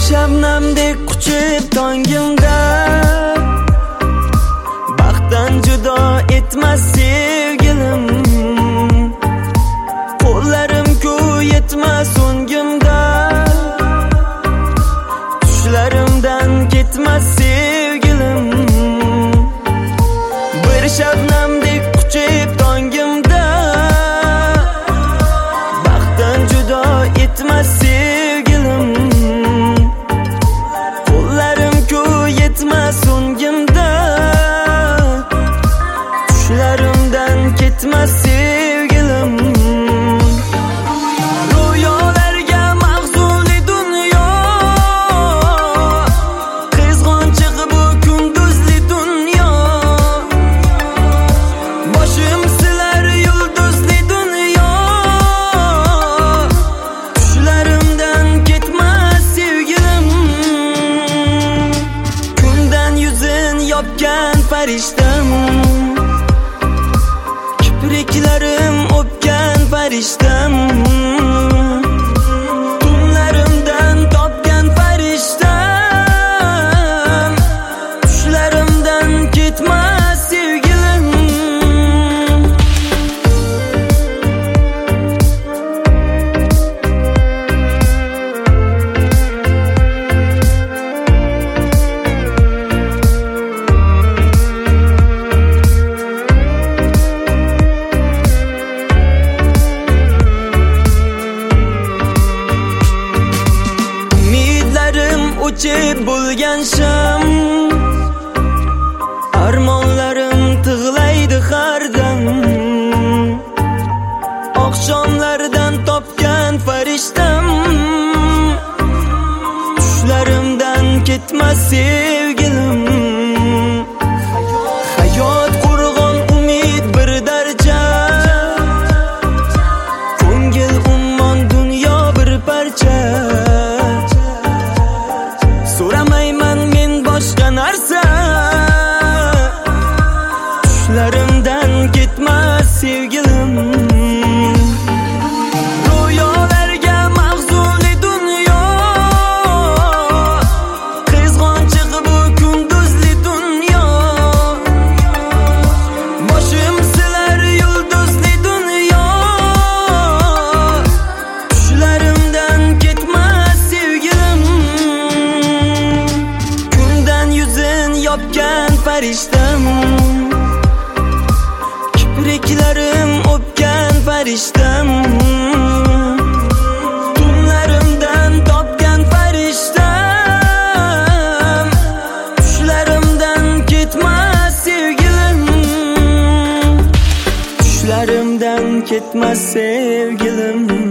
shabnamdek quchib tongimda, baxtdan judo etmas sevgilim. Qo'llarim-ku yetmas o'ngimda, tushlarimdan ketmas sevgilim. Bir shabnamdek quchib tongimda, baxtdan judo etmas sevgilim. Qo'llarim-ku yetmas o'ngimda, tushlarimdan ketmas sevgilim. Ro'yolarga mahzunli dunyo, qizg'onchiq bu kunduzli dunyo. Boshim silar yulduzli dunyo, tushlarimdan ketmas sevgilim. Kundan yuzin yopgan farishtam, kipriklarim o'pgan farishtam. Tunlarimdan topgan farishtam, tushlarimdan ketmas sevgilim. O'chib bo'lgan sham, armonlarim tig'laydi har dam. Oqshomlardan topgan farishtam, tushlarimdan ketmas sevgilim. Hayot qurg'on umid bir darcha, ko'ngil ummon dunyo bir parcha. So'ramayman men boshqa narsa, tushlarimdan ketmas sevgilim. Ro'yolarga mahzunli dunyo, qizg'onchiq bu kunduzli dunyo. Boshim silar yulduzli dunyo, tushlarimdan ketmas sevgilim. Kundan yuzin yopgan farishtam, kipriklarim o'pgan farishtam. Tunlarimdan topgan farishtam, tushlarimdan ketmas sevgilim. Tushlarimdan ketmas sevgilim.